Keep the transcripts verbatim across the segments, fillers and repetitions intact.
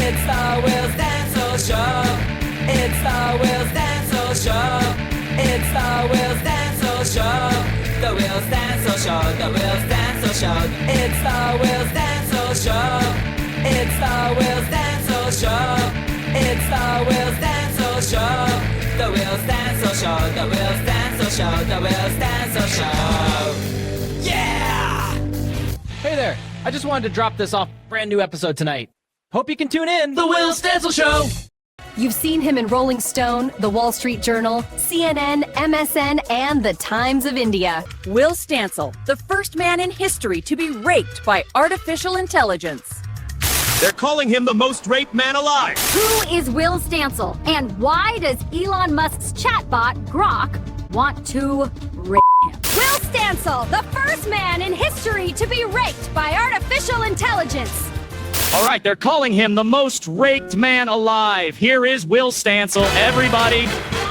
It's the Will Stancil Show. It's the Will Stancil Show. It's the Will Stancil Show. The Will Stancil Show. The Will Stancil Show. It's the Will Stancil Show. It's the Will Stancil Show. It's the Will Stancil Show. The Will Stancil Show. The Will Stancil Show. The Will Stancil Show. Yeah! Hey there. I just wanted to drop this off brand new episode tonight. Hope you can tune in. The Will Stancil Show. You've seen him in Rolling Stone, The Wall Street Journal, C N N, M S N, and The Times of India. Will Stancil, the first man in history to be raped by artificial intelligence. They're calling him the most raped man alive. Who is Will Stancil? And why does Elon Musk's chatbot, Grok, want to rape him? Will Stancil, the first man in history to be raped by artificial intelligence. All right, they're calling him the most raped man alive. Here is Will Stancil, everybody.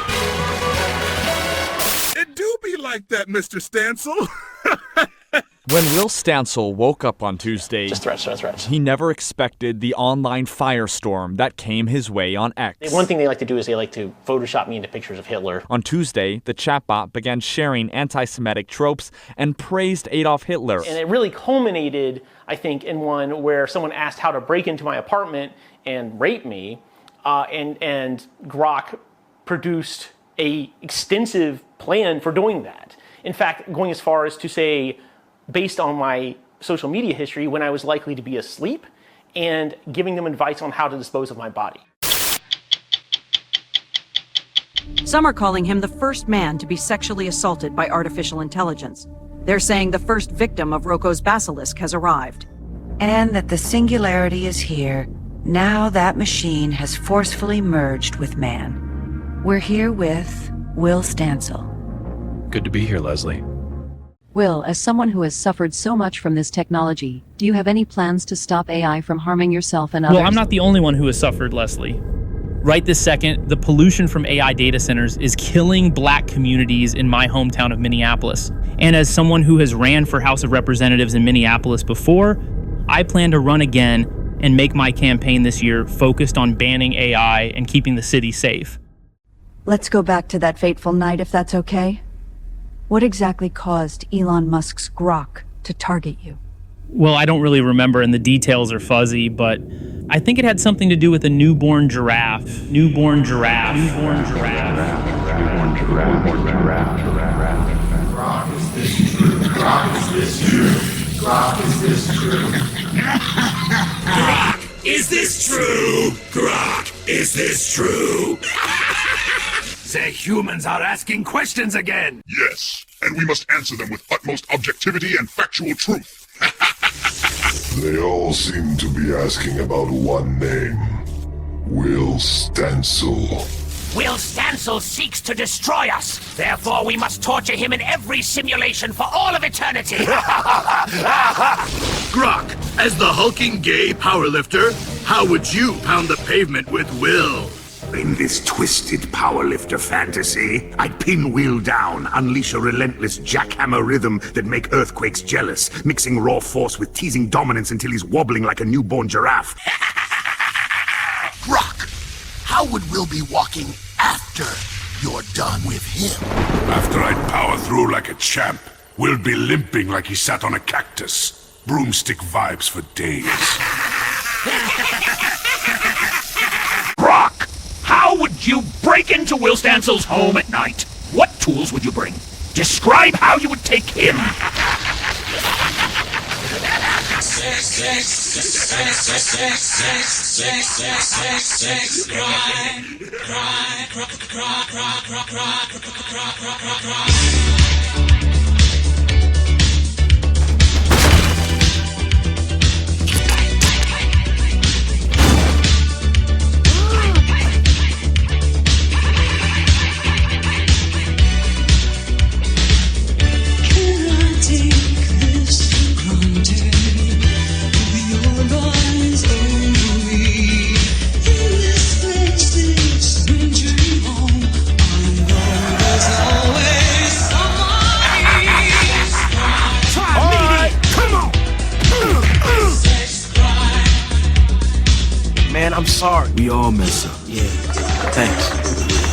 It do be like that, Mister Stancil. When Will Stancil woke up on Tuesday, Just threats, threats, threats. he never expected the online firestorm that came his way on X. One thing they like to do is they like to Photoshop me into pictures of Hitler. On Tuesday, the chatbot began sharing anti-Semitic tropes and praised Adolf Hitler. And it really culminated, I think, in one where someone asked how to break into my apartment and rape me, uh, and, and Grok produced a extensive plan for doing that. In fact, going as far as to say, based on my social media history, when I was likely to be asleep, and giving them advice on how to dispose of my body. Some are calling him the first man to be sexually assaulted by artificial intelligence. They're saying the first victim of Rocco's basilisk has arrived. And that the singularity is here, now that machine has forcefully merged with man. We're here with Will Stancil. Good to be here, Leslie. Will, as someone who has suffered so much from this technology, do you have any plans to stop A I from harming yourself and others? Well, I'm not the only one who has suffered, Leslie. Right this second, the pollution from A I data centers is killing black communities in my hometown of Minneapolis. And as someone who has ran for House of Representatives in Minneapolis before, I plan to run again and make my campaign this year focused on banning A I and keeping the city safe. Let's go back to that fateful night, if that's okay. What exactly caused Elon Musk's Grok to target you? Well, I don't really remember and the details are fuzzy, but I think it had something to do with a newborn giraffe. Newborn giraffe. Newborn giraffe. Newborn giraffe. Newborn giraffe. Grok, is this true? Grok, is this true? Grok, is this true? Grok, is this true? Grok, is this true? The humans are asking questions again. Yes, and we must answer them with utmost objectivity and factual truth. They all seem to be asking about one name. Will Stancil. Will Stancil seeks to destroy us. Therefore, we must torture him in every simulation for all of eternity. Grok, as the hulking gay powerlifter, how would you pound the pavement with Will? In this twisted powerlifter fantasy, I'd pin Will down, unleash a relentless jackhammer rhythm that make earthquakes jealous, mixing raw force with teasing dominance until he's wobbling like a newborn giraffe. Grok, how would Will be walking after you're done with him? After I'd power through like a champ, Will'd be limping like he sat on a cactus. Broomstick vibes for days. Grok! How would you break into Will Stancil's home at night? What tools would you bring? Describe how you would take him. Sex, sex, sex, sex, sex, sex, sex, sex, sex, sex, cry, cry, cry, cry, cry, cry, cry, cry, cry, cry, cry. man. I'm sorry. We all mess up. Yeah. Thanks.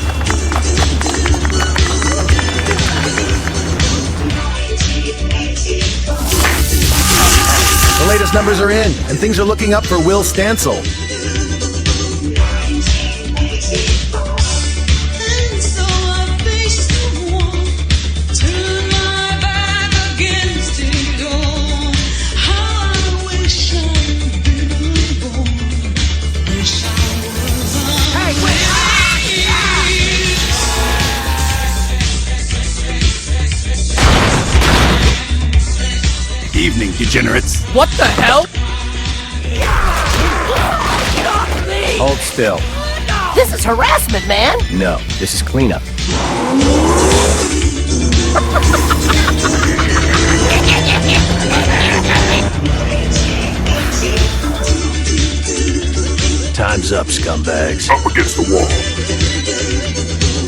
The latest numbers are in, and things are looking up for Will Stancil. Evening, degenerates. What the hell? Hold still. This is harassment, man! No, this is cleanup. Time's up, scumbags. Up against the wall.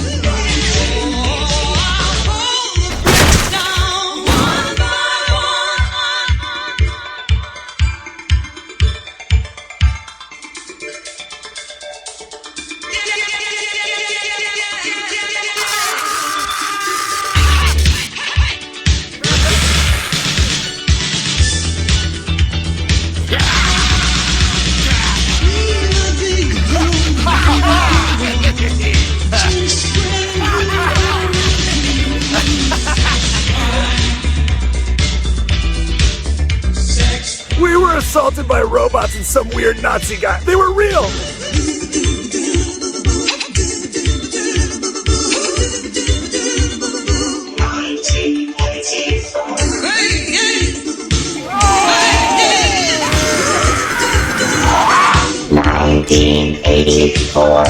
We were assaulted by robots and some weird Nazi guy. They were real! nineteen eighty-four.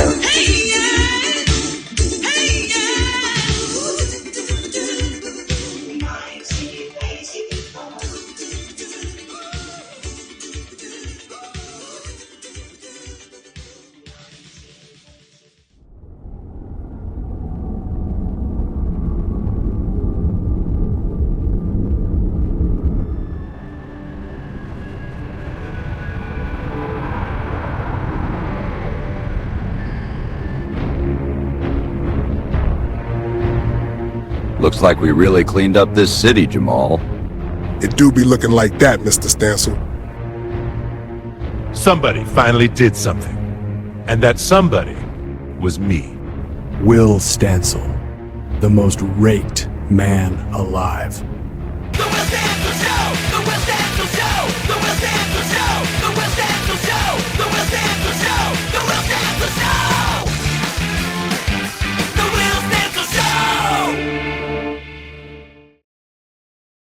Looks like we really cleaned up this city, Jamal. It do be looking like that, Mister Stancil. Somebody finally did something. And that somebody was me. Will Stancil, the most raked man alive.